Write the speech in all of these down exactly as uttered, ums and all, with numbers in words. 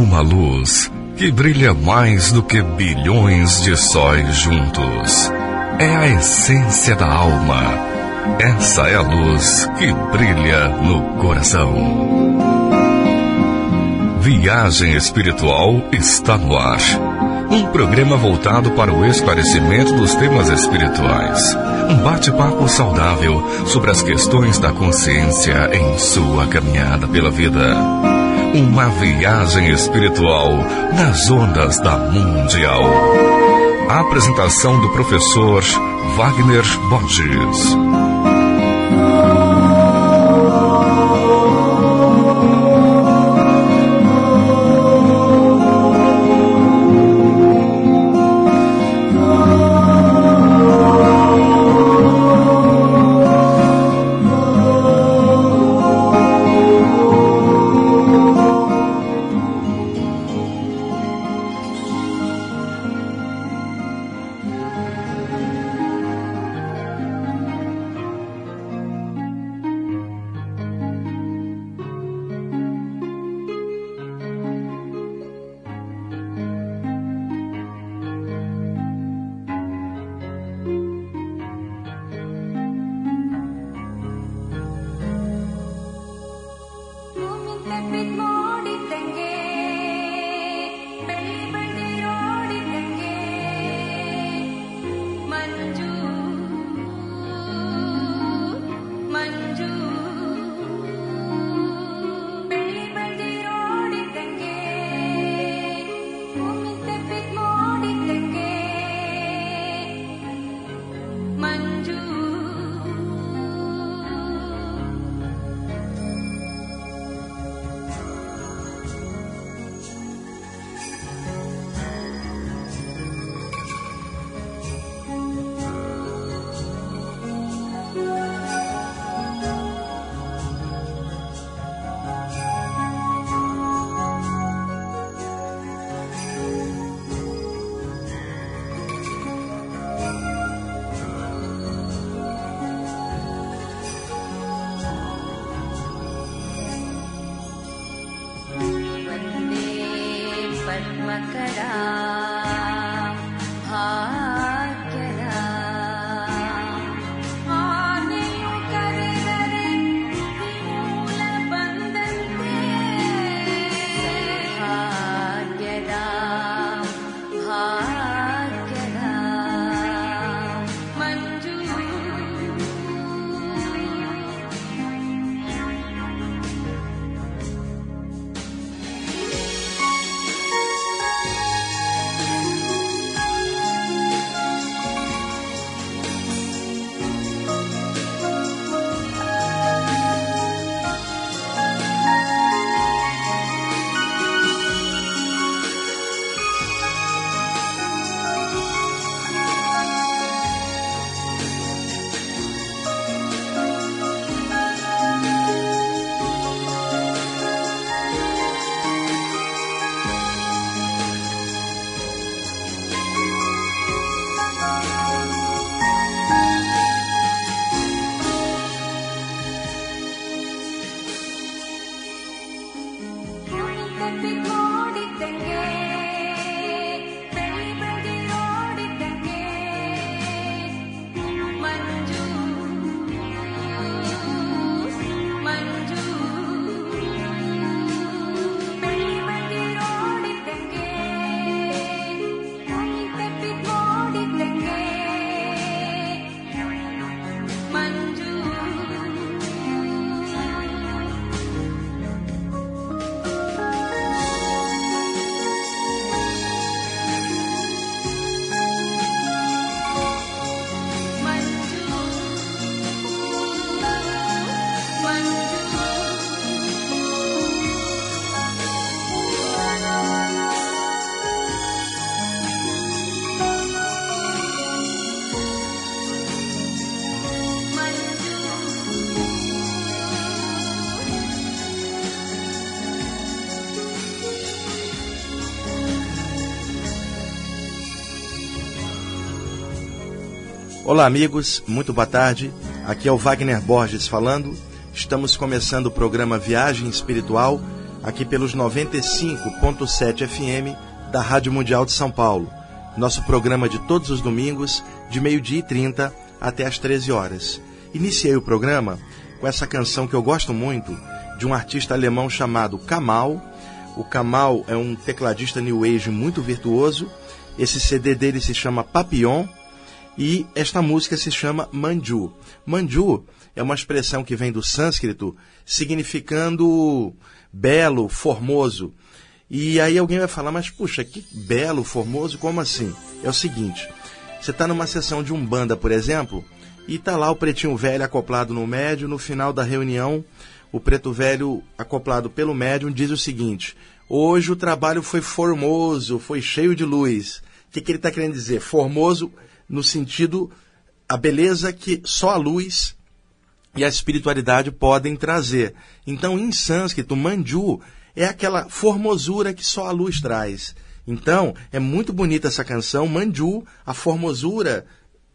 uma luz que brilha mais do que bilhões de sóis juntos. É a essência da alma. Essa é a luz que brilha no coração. Viagem Espiritual está no ar. Um programa voltado para o esclarecimento dos temas espirituais. Um bate-papo saudável sobre as questões da consciência em sua caminhada pela vida. Uma viagem espiritual nas ondas da Mundial. A apresentação do professor Wagner Borges. Olá amigos, muito boa tarde, aqui é o Wagner Borges falando. Estamos começando o programa Viagem Espiritual aqui pelos noventa e cinco ponto sete F M da Rádio Mundial de São Paulo. Nosso programa de todos os domingos, de meio-dia e trinta até às treze horas. Iniciei o programa com essa canção que eu gosto muito, de um artista alemão chamado Kamal. O Kamal é um tecladista new age muito virtuoso. Esse C D dele se chama Papillon e esta música se chama Manju. Manju é uma expressão que vem do sânscrito, significando belo, formoso. E aí alguém vai falar, mas puxa, que belo, formoso, como assim? É o seguinte, você está numa sessão de Umbanda, por exemplo, e está lá o pretinho velho acoplado no médium. No final da reunião, o preto velho acoplado pelo médium diz o seguinte: hoje o trabalho foi formoso, foi cheio de luz. O que, que ele está querendo dizer? Formoso no sentido, a beleza que só a luz e a espiritualidade podem trazer. Então, em sânscrito, Manju é aquela formosura que só a luz traz. Então, é muito bonita essa canção, Manju, a formosura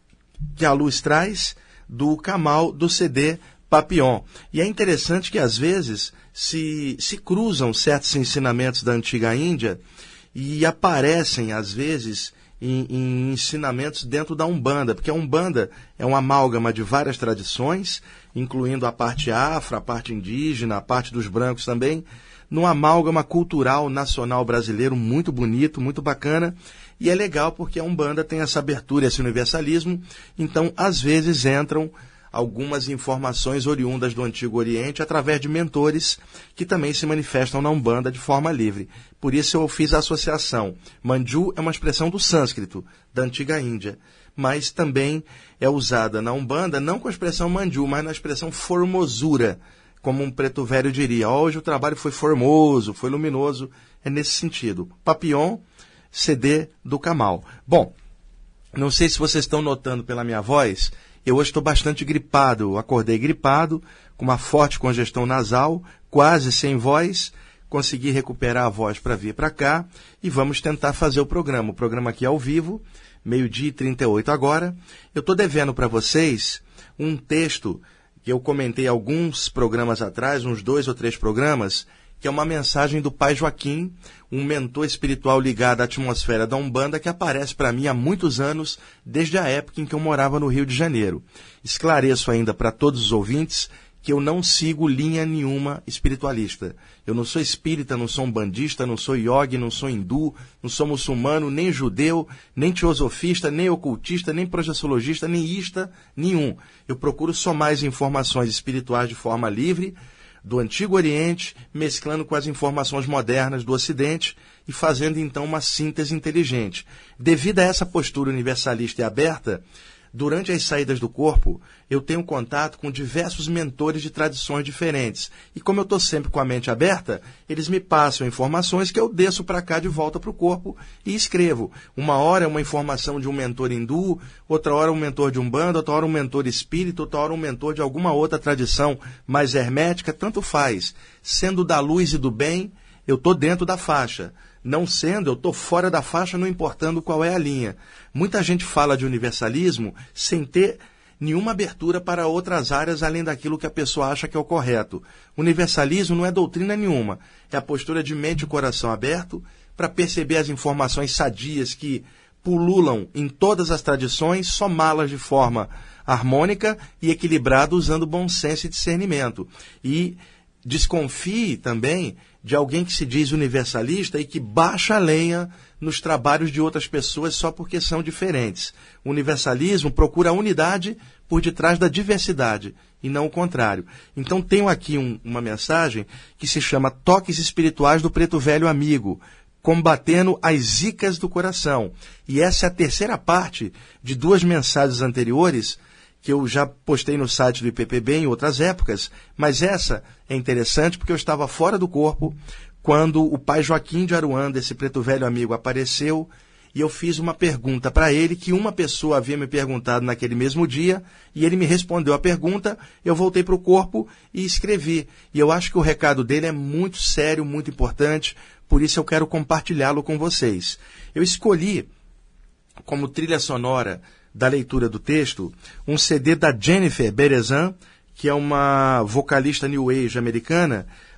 que a luz traz, do Kamal, do C D Papillon. E é interessante que, às vezes, se, se cruzam certos ensinamentos da antiga Índia e aparecem, às vezes, em, em ensinamentos dentro da Umbanda, porque a Umbanda é uma amálgama de várias tradições, incluindo a parte afro, a parte indígena, a parte dos brancos também, num amálgama cultural nacional brasileiro muito bonito, muito bacana, e é legal porque a Umbanda tem essa abertura, esse universalismo, então às vezes entram algumas informações oriundas do Antigo Oriente através de mentores que também se manifestam na Umbanda de forma livre. Por isso eu fiz a associação. Manju é uma expressão do sânscrito, da antiga Índia, mas também é usada na Umbanda, não com a expressão Manju, mas na expressão formosura, como um preto velho diria. Hoje o trabalho foi formoso, foi luminoso, é nesse sentido. Papillon, C D do Kamal. Bom, não sei se vocês estão notando pela minha voz, eu hoje estou bastante gripado. Eu acordei gripado, com uma forte congestão nasal, quase sem voz. Consegui recuperar a voz para vir para cá e vamos tentar fazer o programa. O programa aqui é ao vivo, meio-dia e trinta e oito agora. Eu estou devendo para vocês um texto que eu comentei alguns programas atrás, uns dois ou três programas, que é uma mensagem do Pai Joaquim, um mentor espiritual ligado à atmosfera da Umbanda, que aparece para mim há muitos anos, desde a época em que eu morava no Rio de Janeiro. Esclareço ainda para todos os ouvintes que eu não sigo linha nenhuma espiritualista. Eu não sou espírita, não sou umbandista, não sou yogi, não sou hindu, não sou muçulmano, nem judeu, nem teosofista, nem ocultista, nem projeciologista, nem ista, nenhum. Eu procuro somar as informações espirituais de forma livre, do Antigo Oriente, mesclando com as informações modernas do Ocidente e fazendo então uma síntese inteligente. Devido a essa postura universalista e aberta, durante as saídas do corpo, eu tenho contato com diversos mentores de tradições diferentes. E como eu estou sempre com a mente aberta, eles me passam informações que eu desço para cá de volta para o corpo e escrevo. Uma hora é uma informação de um mentor hindu, outra hora um mentor de Umbanda, outra hora um mentor espírita, outra hora um mentor de alguma outra tradição mais hermética, tanto faz. Sendo da luz e do bem, eu estou dentro da faixa. Não sendo, eu estou fora da faixa, não importando qual é a linha. Muita gente fala de universalismo sem ter nenhuma abertura para outras áreas além daquilo que a pessoa acha que é o correto. Universalismo não é doutrina nenhuma, é a postura de mente e coração aberto para perceber as informações sadias que pululam em todas as tradições, somá-las de forma harmônica e equilibrada usando bom senso e discernimento. E desconfie também de alguém que se diz universalista e que baixa a lenha nos trabalhos de outras pessoas só porque são diferentes. O universalismo procura a unidade por detrás da diversidade e não o contrário. Então tenho aqui um, uma mensagem que se chama Toques Espirituais do Preto Velho Amigo, combatendo as zicas do coração. E essa é a terceira parte de duas mensagens anteriores que eu já postei no site do I P P B em outras épocas, mas essa é interessante porque eu estava fora do corpo quando o Pai Joaquim de Aruanda, esse preto velho amigo, apareceu e eu fiz uma pergunta para ele que uma pessoa havia me perguntado naquele mesmo dia e ele me respondeu a pergunta, eu voltei para o corpo e escrevi. E eu acho que o recado dele é muito sério, muito importante, por isso eu quero compartilhá-lo com vocês. Eu escolhi como trilha sonora da leitura do texto, um C D da Jennifer Berezan, que é uma vocalista New Age americana,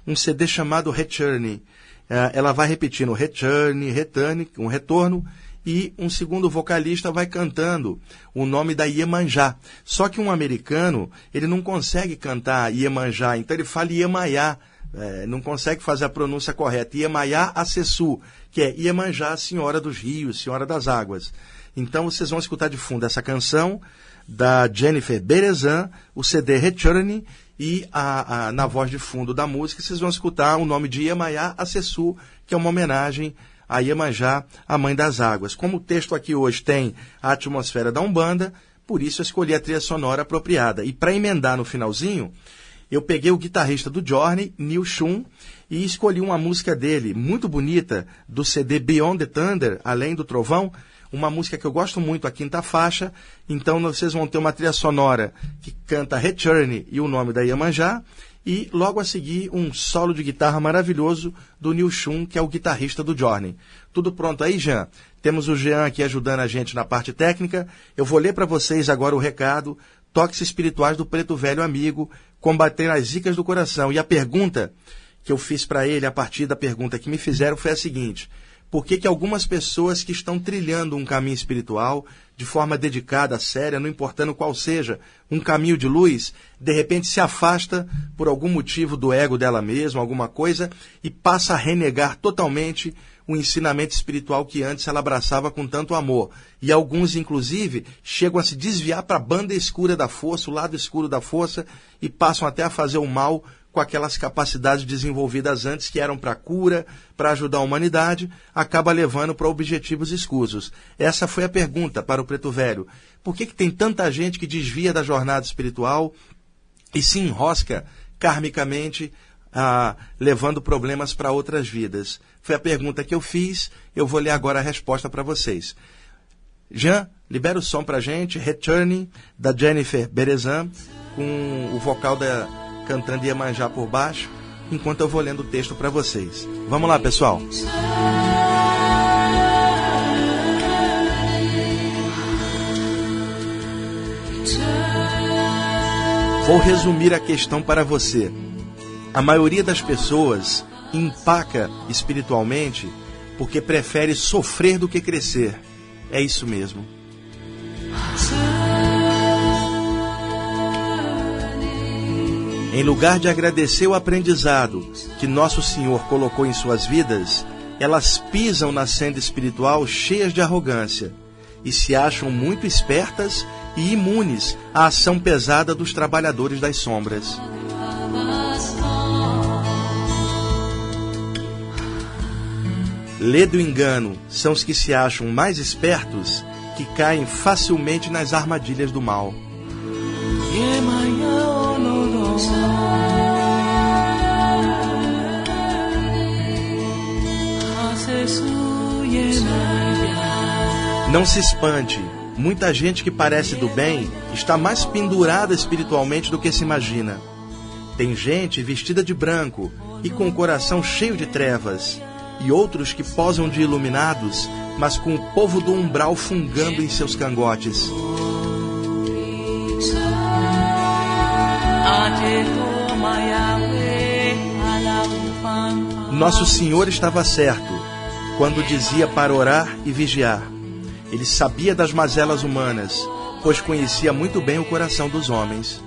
um C D chamado Return. Ela vai repetindo Return, Return, um retorno, e um segundo vocalista vai cantando o nome da Iemanjá. Só que um americano, ele não consegue cantar Iemanjá, então ele fala Iemanjá, é, não consegue fazer a pronúncia correta. Iemanjá Acessu, que é Iemanjá, Senhora dos Rios, Senhora das Águas. Então vocês vão escutar de fundo essa canção da Jennifer Berezan, o C D Return, e a, a, na voz de fundo da música vocês vão escutar o nome de Iemanjá Acessu, que é uma homenagem a Iemanjá, a Mãe das Águas. Como o texto aqui hoje tem a atmosfera da Umbanda, por isso eu escolhi a trilha sonora apropriada. E para emendar no finalzinho, eu peguei o guitarrista do Journey, Neil Schon, e escolhi uma música dele, muito bonita, do C D Beyond the Thunder, Além do Trovão, uma música que eu gosto muito, a quinta faixa. Então vocês vão ter uma trilha sonora que canta Return e o nome da Iemanjá, e logo a seguir um solo de guitarra maravilhoso do Neil Schon, que é o guitarrista do Journey. Tudo pronto aí, Jean? Temos o Jean aqui ajudando a gente na parte técnica. Eu vou ler para vocês agora o recado, toques espirituais do Preto Velho Amigo, combater as zicas do coração. E a pergunta que eu fiz para ele, a partir da pergunta que me fizeram, foi a seguinte: por que que algumas pessoas que estão trilhando um caminho espiritual de forma dedicada, séria, não importando qual seja, um caminho de luz, de repente se afasta por algum motivo do ego dela mesma, alguma coisa, e passa a renegar totalmente o ensinamento espiritual que antes ela abraçava com tanto amor. E alguns, inclusive, chegam a se desviar para a banda escura da força, o lado escuro da força, e passam até a fazer o mal com aquelas capacidades desenvolvidas antes que eram para cura, para ajudar a humanidade, acaba levando para objetivos escusos. Essa foi a pergunta para o Preto Velho. Por que que tem tanta gente que desvia da jornada espiritual e se enrosca karmicamente, ah, levando problemas para outras vidas? Foi a pergunta que eu fiz, eu vou ler agora a resposta para vocês. Jean, libera o som para a gente, Returning, da Jennifer Berezan, com o vocal da... cantando Iemanjá por baixo, enquanto eu vou lendo o texto para vocês. Vamos lá, pessoal. Vou resumir a questão para você. A maioria das pessoas empaca espiritualmente porque prefere sofrer do que crescer. É isso mesmo. Em lugar de agradecer o aprendizado que Nosso Senhor colocou em suas vidas, elas pisam na senda espiritual cheias de arrogância e se acham muito espertas e imunes à ação pesada dos trabalhadores das sombras. Lê do engano são os que se acham mais espertos, que caem facilmente nas armadilhas do mal. Não se espante, muita gente que parece do bem está mais pendurada espiritualmente do que se imagina. Tem gente vestida de branco e com o coração cheio de trevas, e outros que posam de iluminados, mas com o povo do umbral fungando em seus cangotes. Nosso Senhor estava certo quando dizia para orar e vigiar. Ele sabia das mazelas humanas, pois conhecia muito bem o coração dos homens.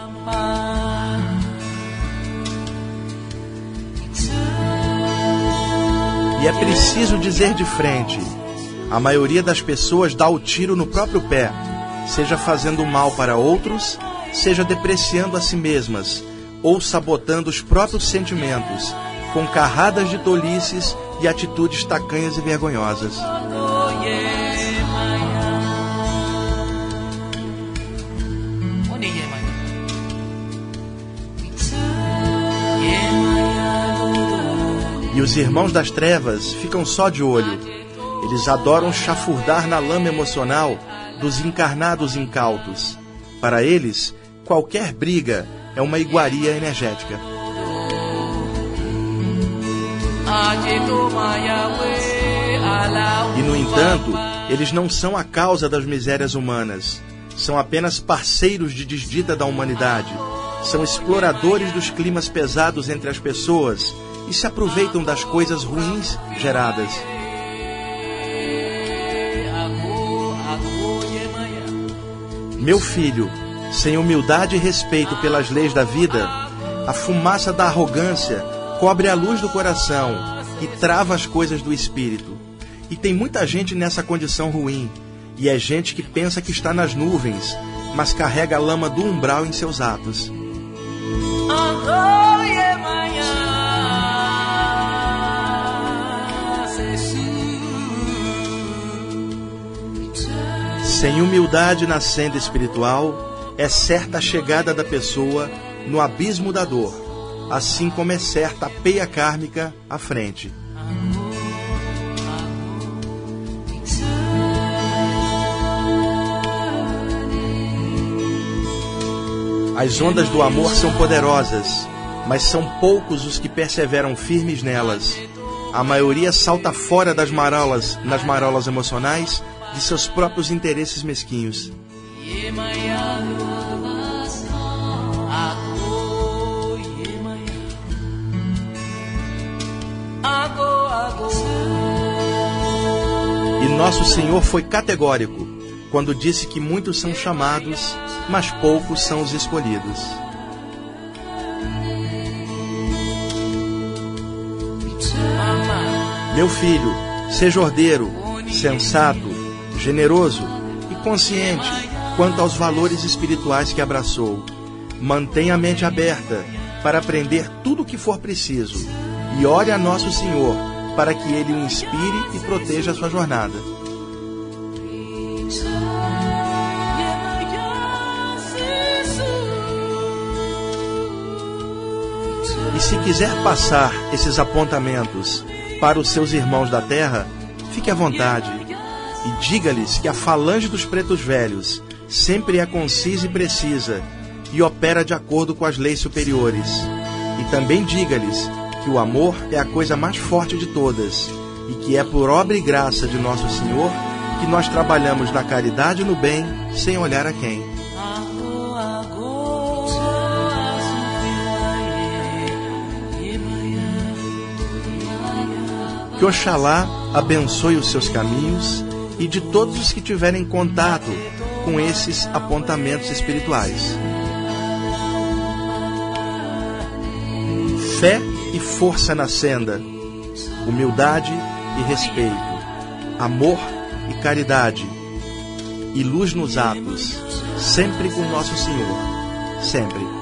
E é preciso dizer de frente: a maioria das pessoas dá o tiro no próprio pé, seja fazendo mal para outros, seja depreciando a si mesmas, ou sabotando os próprios sentimentos, com carradas de tolices e atitudes tacanhas e vergonhosas. E os irmãos das trevas ficam só de olho. Eles adoram chafurdar na lama emocional dos encarnados incautos. Para eles, qualquer briga é uma iguaria energética. E, no entanto, eles não são a causa das misérias humanas. São apenas parceiros de desdita da humanidade, são exploradores dos climas pesados entre as pessoas e se aproveitam das coisas ruins geradas. Meu filho, sem humildade e respeito pelas leis da vida, a fumaça da arrogância cobre a luz do coração e trava as coisas do espírito. E tem muita gente nessa condição ruim, e é gente que pensa que está nas nuvens, mas carrega a lama do umbral em seus atos. Sem humildade na senda espiritual, é certa a chegada da pessoa no abismo da dor, assim como é certa a peia kármica à frente. As ondas do amor são poderosas, mas são poucos os que perseveram firmes nelas. A maioria salta fora das marolas, nas marolas emocionais de seus próprios interesses mesquinhos. E nosso Senhor foi categórico quando disse que muitos são chamados, mas poucos são os escolhidos. Meu filho, seja ordeiro, sensato, generoso e consciente quanto aos valores espirituais que abraçou. Mantenha a mente aberta para aprender tudo o que for preciso e ore a Nosso Senhor para que Ele o inspire e proteja a sua jornada. E se quiser passar esses apontamentos para os seus irmãos da terra, fique à vontade e diga-lhes que a falange dos pretos velhos sempre é concisa e precisa e opera de acordo com as leis superiores. E também diga-lhes que o amor é a coisa mais forte de todas e que é por obra e graça de Nosso Senhor que nós trabalhamos na caridade e no bem sem olhar a quem. Que Oxalá abençoe os seus caminhos e de todos os que tiverem contato com esses apontamentos espirituais. Fé e força na senda, humildade e respeito, amor e caridade, e luz nos atos, sempre com Nosso Senhor, sempre.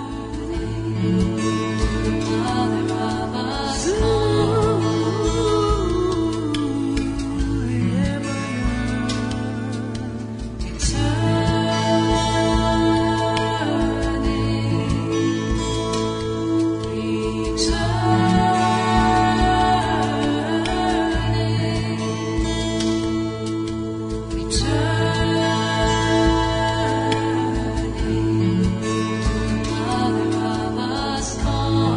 Oh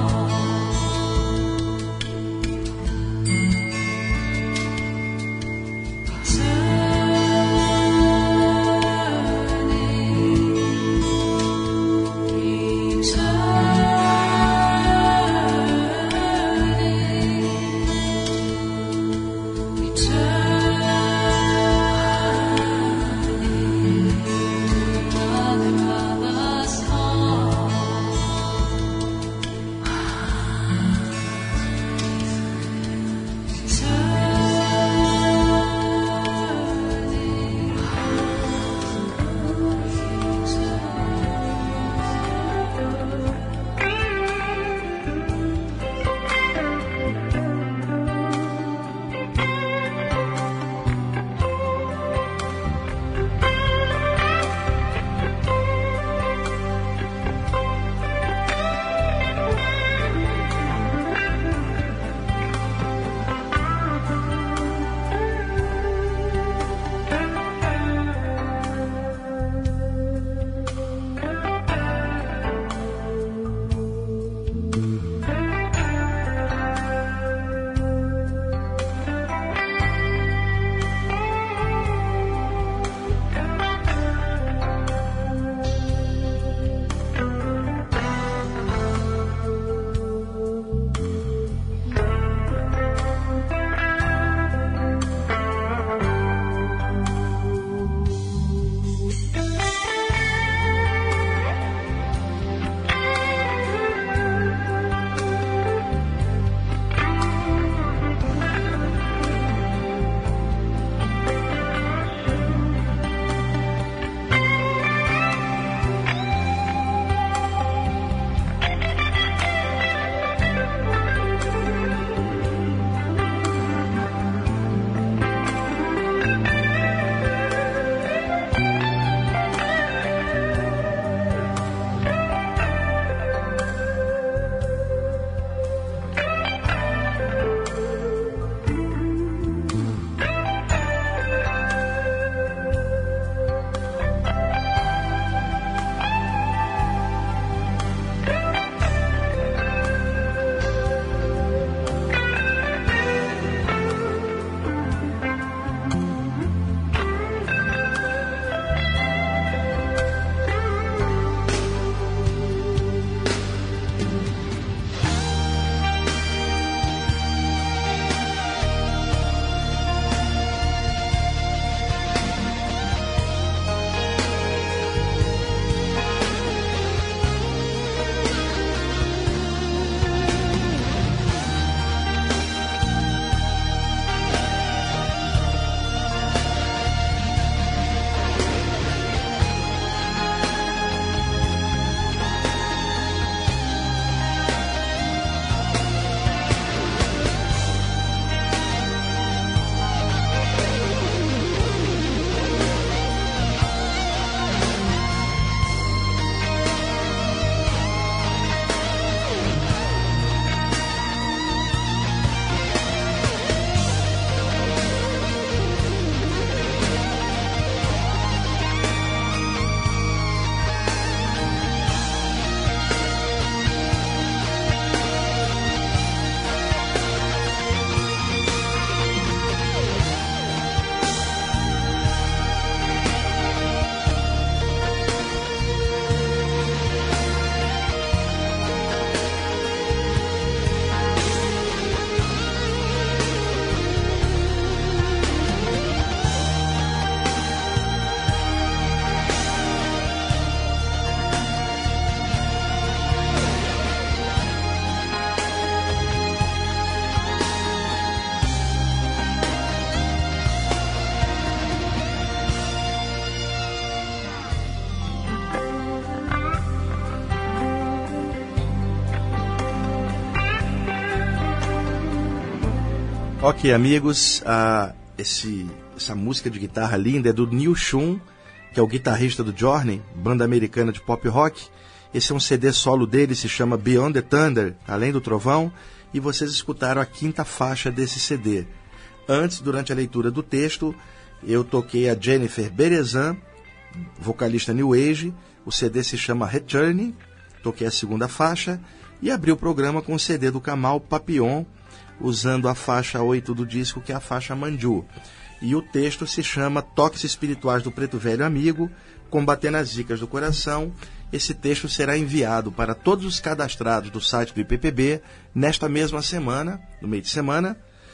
Ok, amigos, uh, esse, essa música de guitarra linda é do Neil Schon, que é o guitarrista do Journey, banda americana de pop rock. Esse é um C D solo dele, se chama Beyond the Thunder, Além do Trovão, e vocês escutaram a quinta faixa desse C D. Antes, durante a leitura do texto, eu toquei a Jennifer Berezan, vocalista New Age. O C D se chama Return, toquei a segunda faixa e abri o programa com o C D do Kamal Papillon, usando a faixa oito do disco, que é a faixa Manju. E o texto se chama Toques Espirituais do Preto Velho Amigo, Combatendo as Zicas do Coração. Esse texto será enviado para todos os cadastrados do site do I P P B nesta mesma semana, no meio de semana,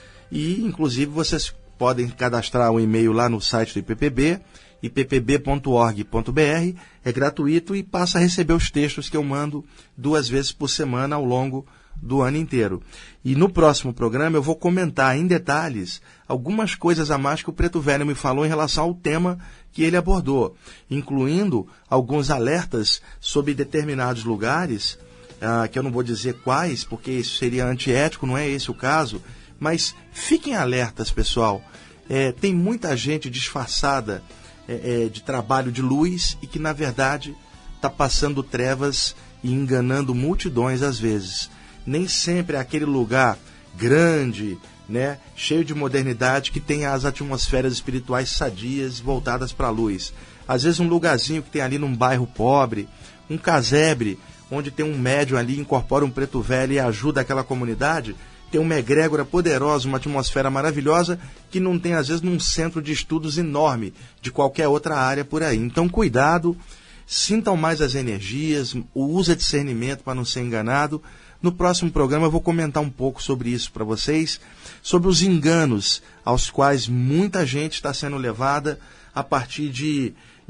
e inclusive vocês podem cadastrar um e-mail lá no site do I P P B, i p p b ponto org ponto b r, é gratuito e passa a receber os textos que eu mando duas vezes por semana ao longo do ano inteiro. E no próximo programa eu vou comentar em detalhes algumas coisas a mais que o Preto Velho me falou em relação ao tema que ele abordou, incluindo alguns alertas sobre determinados lugares, ah, que eu não vou dizer quais, porque isso seria antiético, não é esse o caso, mas fiquem alertas, pessoal. É, tem muita gente disfarçada é, é, de trabalho de luz e que, na verdade, está passando trevas e enganando multidões às vezes. Nem sempre é aquele lugar grande, né, cheio de modernidade, que tem as atmosferas espirituais sadias voltadas para a luz. Às vezes um lugarzinho que tem ali num bairro pobre, um casebre, onde tem um médium ali, incorpora um preto velho e ajuda aquela comunidade, tem uma egrégora poderosa, uma atmosfera maravilhosa, que não tem às vezes num centro de estudos enorme de qualquer outra área por aí. Então cuidado, sintam mais as energias, use discernimento para não ser enganado. No próximo programa eu vou comentar um pouco sobre isso para vocês, sobre os enganos aos quais muita gente está sendo levada a partir de,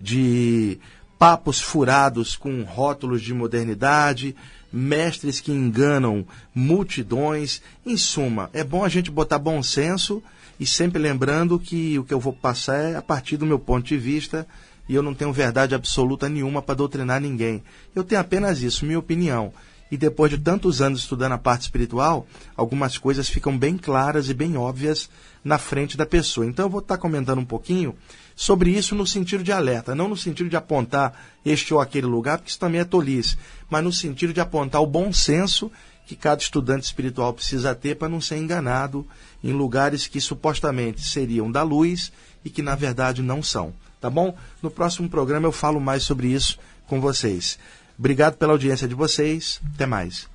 de papos furados com rótulos de modernidade, mestres que enganam multidões. Em suma, é bom a gente botar bom senso e sempre lembrando que o que eu vou passar é a partir do meu ponto de vista e eu não tenho verdade absoluta nenhuma para doutrinar ninguém. Eu tenho apenas isso, minha opinião. E depois de tantos anos estudando a parte espiritual, algumas coisas ficam bem claras e bem óbvias na frente da pessoa. Então eu vou estar comentando um pouquinho sobre isso no sentido de alerta, não no sentido de apontar este ou aquele lugar, porque isso também é tolice, mas no sentido de apontar o bom senso que cada estudante espiritual precisa ter para não ser enganado em lugares que supostamente seriam da luz e que na verdade não são. Tá bom? No próximo programa eu falo mais sobre isso com vocês. Obrigado pela audiência de vocês. Até mais.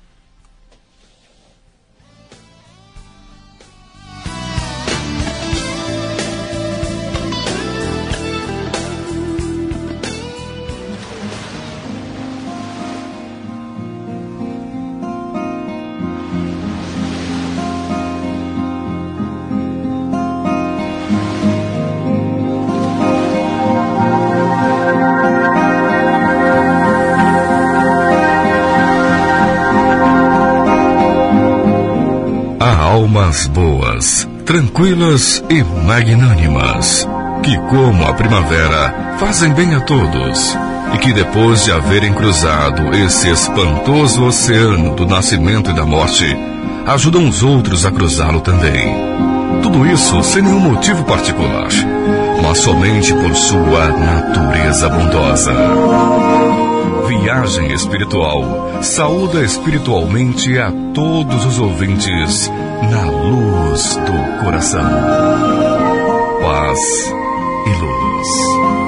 Almas boas, tranquilas e magnânimas, que como a primavera fazem bem a todos, e que depois de haverem cruzado esse espantoso oceano do nascimento e da morte, ajudam os outros a cruzá-lo também. Tudo isso sem nenhum motivo particular, mas somente por sua natureza bondosa. Viagem Espiritual saúda espiritualmente a todos os ouvintes na luz do coração. Paz e luz.